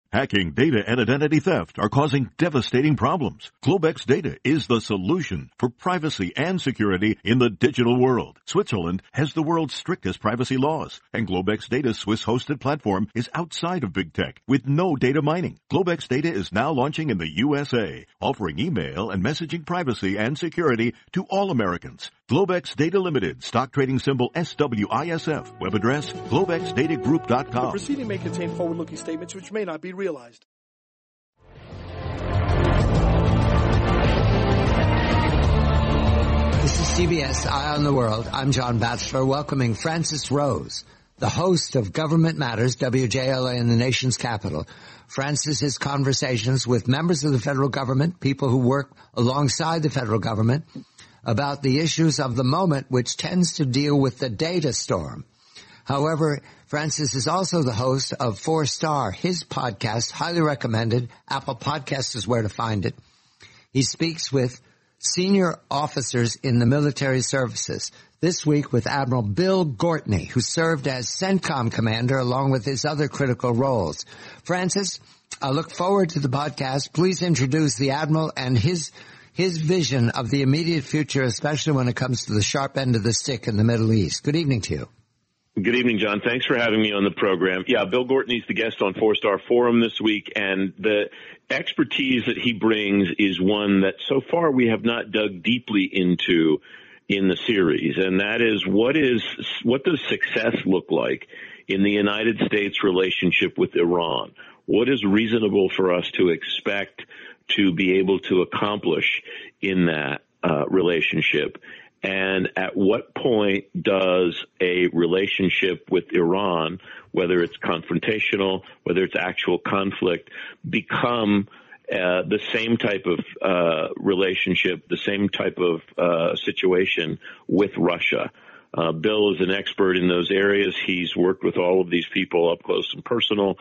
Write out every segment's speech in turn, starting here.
Hacking, data, and identity theft are causing devastating problems. Globex Data is the solution for privacy and security in the digital world. Switzerland has the world's strictest privacy laws, and Globex Data's Swiss-hosted platform is outside of big tech with no data mining. Globex Data is now launching in the USA, offering email and messaging privacy and security to all Americans. Globex Data Limited, stock trading symbol SWISF, web address globexdatagroup.com. The proceeding may contain forward-looking statements which may not be realized. This is CBS Eye on the World. I'm John Batchelor, welcoming Francis Rose, the host of Government Matters, WJLA in the nation's capital. Francis has conversations with members of the federal government, people who work alongside the federal government, about the issues of the moment, which tends to deal with the data storm. However, Francis is also the host of 4Star, his podcast, highly recommended. Apple Podcasts is where to find it. He speaks with senior officers in the military services. This week with Admiral Bill Gortney, who served as CENTCOM commander along with his other critical roles. Francis, I look forward to the podcast. Please introduce the Admiral and his vision of the immediate future, especially when it comes to the sharp end of the stick in the Middle East. Good evening to you. Good evening, John. Thanks for having me on the program. Yeah, Bill Gortney's the guest on 4Star Forum this week, and the expertise that he brings is one that so far we have not dug deeply into in the series, and that is what does success look like in the United States relationship with Iran? What is reasonable for us to expect to be able to accomplish in that relationship? And at what point does a relationship with Iran, whether it's confrontational, whether it's actual conflict, become the same type of relationship, the same type of situation with Russia? Bill is an expert in those areas. He's worked with all of these people up close and personal.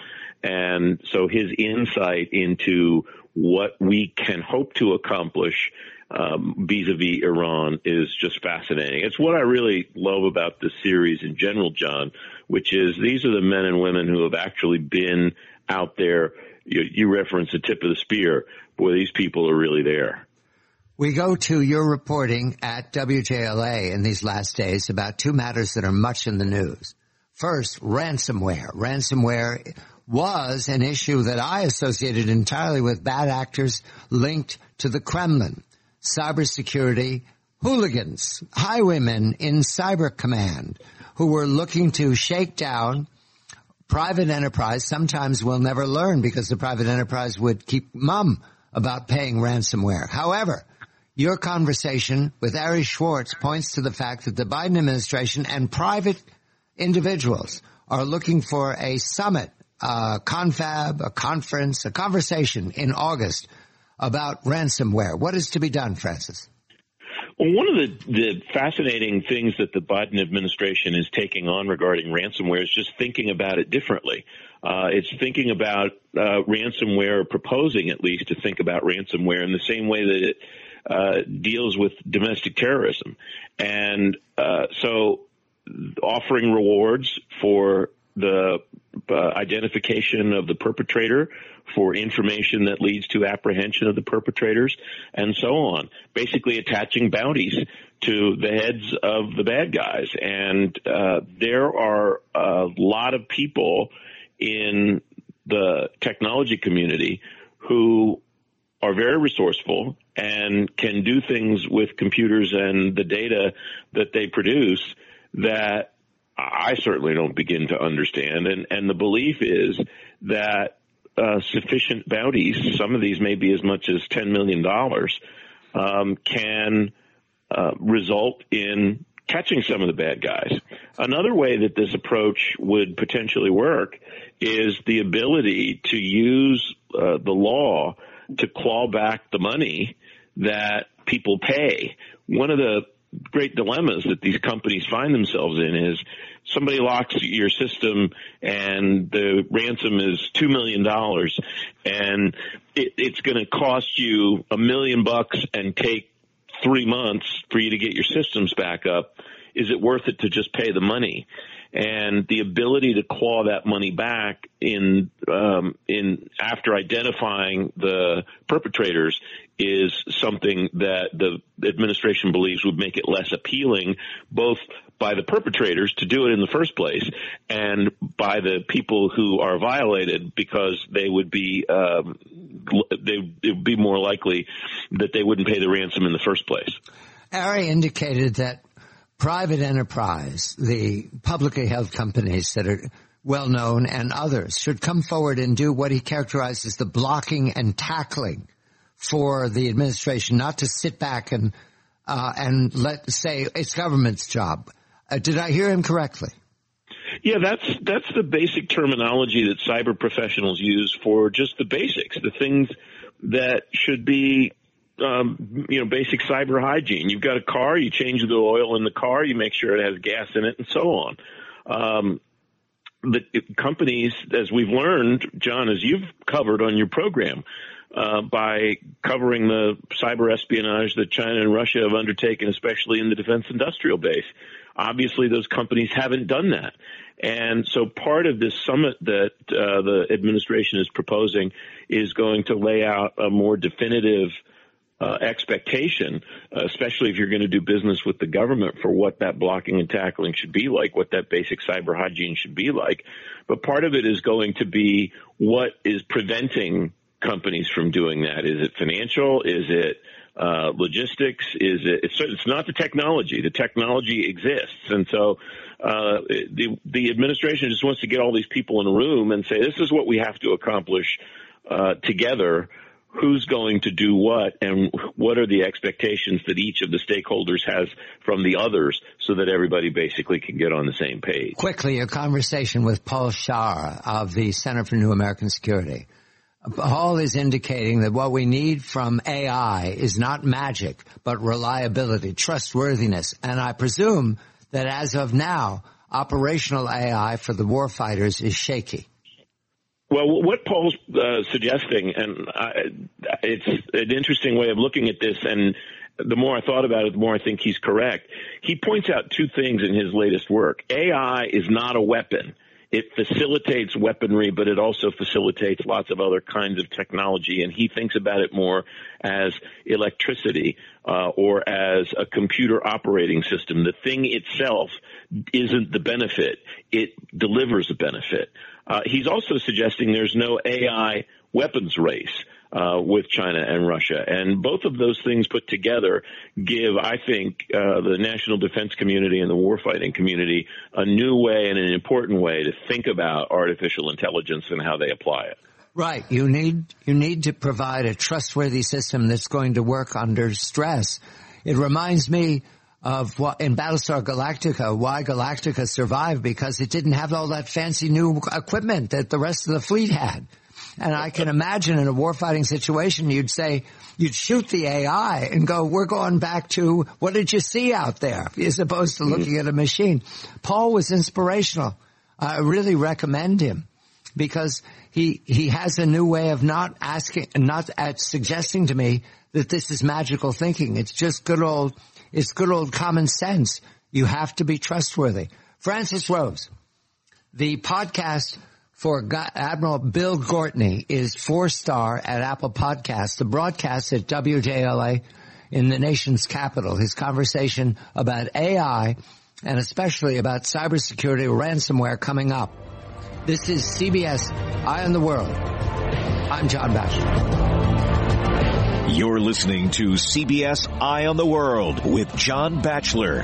And so his insight into what we can hope to accomplish vis-a-vis Iran is just fascinating. It's what I really love about this series in general, John, which is these are the men and women who have actually been out there. You reference the tip of the spear. Boy, these people are really there. We go to your reporting at WJLA in these last days about two matters that are much in the news. First, ransomware. Ransomware was an issue that I associated entirely with bad actors linked to the Kremlin. Cybersecurity hooligans, highwaymen in Cyber Command who were looking to shake down private enterprise. Sometimes we'll never learn because the private enterprise would keep mum about paying ransomware. However, your conversation with Ari Schwartz points to the fact that the Biden administration and private individuals are looking for a summit, a confab, a conference, a conversation in August about ransomware. What is to be done, Francis? Well, one of the fascinating things that the Biden administration is taking on regarding ransomware is just thinking about it differently. It's thinking about ransomware, proposing at least to think about ransomware in the same way that it deals with domestic terrorism. And so offering rewards for the identification of the perpetrator, for information that leads to apprehension of the perpetrators, and so on. Basically attaching bounties to the heads of the bad guys. And there are a lot of people in the technology community who are very resourceful and can do things with computers and the data that they produce that I certainly don't begin to understand. And the belief is that sufficient bounties, some of these may be as much as $10 million, can result in catching some of the bad guys. Another way that this approach would potentially work is the ability to use the law to claw back the money that people pay. One of the great dilemmas that these companies find themselves in is somebody locks your system and the ransom is $2 million and it's going to cost you $1 million and take 3 months for you to get your systems back up. Is it worth it to just pay the money? and the ability to claw that money back in after identifying the perpetrators is something that the administration believes would make it less appealing, both by the perpetrators to do it in the first place and by the people who are violated, because they would be more likely that they wouldn't pay the ransom in the first place. Ari indicated that private enterprise, the publicly held companies that are well known and others, should come forward and do what he characterizes the blocking and tackling for the administration, not to sit back and let say it's government's job. Did I hear him correctly? Yeah, that's the basic terminology that cyber professionals use for just the basics, the things that should be, basic cyber hygiene. You've got a car, you change the oil in the car, you make sure it has gas in it, and so on. The companies, as we've learned, John, as you've covered on your program, by covering the cyber espionage that China and Russia have undertaken, especially in the defense industrial base. Obviously, those companies haven't done that. And so part of this summit that the administration is proposing is going to lay out a more definitive expectation, especially if you're going to do business with the government, for what that blocking and tackling should be like, what that basic cyber hygiene should be like. But part of it is going to be what is preventing companies from doing that. Is it financial? Is it logistics? Is it? It's not the technology. The technology exists, and so the administration just wants to get all these people in a room and say, this is what we have to accomplish together. Who's going to do what, and what are the expectations that each of the stakeholders has from the others, so that everybody basically can get on the same page. Quickly, a conversation with Paul Scharrer of the Center for New American Security. Paul is indicating that what we need from AI is not magic, but reliability, trustworthiness. And I presume that as of now, operational AI for the warfighters is shaky. Well, what Paul's suggesting, and it's an interesting way of looking at this, and the more I thought about it, the more I think he's correct. He points out two things in his latest work. AI is not a weapon. It facilitates weaponry, but it also facilitates lots of other kinds of technology, and he thinks about it more as electricity or as a computer operating system. The thing itself isn't the benefit. It delivers a benefit. He's also suggesting there's no AI weapons race with China and Russia. And both of those things put together give, I think, the national defense community and the warfighting community a new way and an important way to think about artificial intelligence and how they apply it. Right. You need to provide a trustworthy system that's going to work under stress. It reminds me of what in Battlestar Galactica, why Galactica survived, because it didn't have all that fancy new equipment that the rest of the fleet had. And I can imagine in a warfighting situation, you'd shoot the AI and go, we're going back to what did you see out there, as opposed to looking at a machine. Paul was inspirational. I really recommend him because he has a new way of not suggesting to me that this is magical thinking. It's just good old common sense. You have to be trustworthy. Francis Rose, the podcast for Admiral Bill Gortney is 4-star at Apple Podcasts. The broadcast at WJLA in the nation's capital. His conversation about AI and especially about cybersecurity, ransomware coming up. This is CBS Eye on the World. I'm John Batchelor. You're listening to CBS Eye on the World with John Batchelor.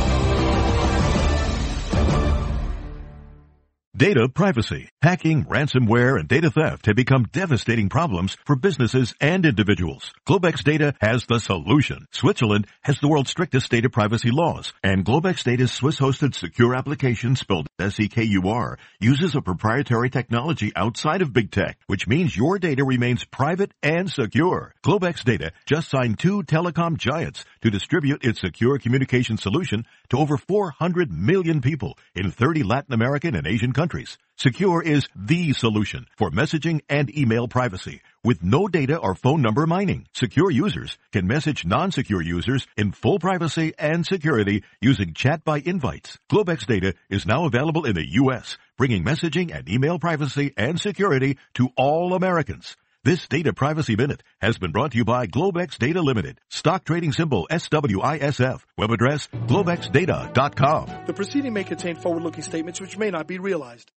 Data privacy, hacking, ransomware, and data theft have become devastating problems for businesses and individuals. Globex Data has the solution. Switzerland has the world's strictest data privacy laws, and Globex Data's Swiss-hosted secure application, spelled SEKUR, uses a proprietary technology outside of big tech, which means your data remains private and secure. Globex Data just signed 2 telecom giants to distribute its secure communication solution to over 400 million people in 30 Latin American and Asian countries. countries. Secure is the solution for messaging and email privacy with no data or phone number mining. Secure users can message non-secure users in full privacy and security using chat by invites. Globex data is now available in the U.S., bringing messaging and email privacy and security to all Americans. This Data Privacy Minute has been brought to you by Globex Data Limited. Stock trading symbol SWISF. Web address globexdata.com. The proceeding may contain forward-looking statements which may not be realized.